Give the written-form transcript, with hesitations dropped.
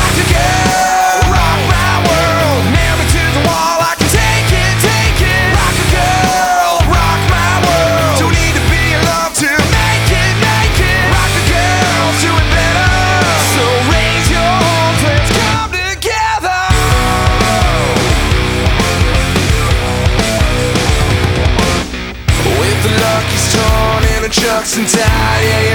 Rock the girl, rock my world. Nail me to the wall, I can take it, take it. Rock the girl, rock my world. Don't need to be in love to make it, make it. Rock the girl, do it better. So raise your arms, let's come together. With the lucky torn and the chucks and tied, yeah,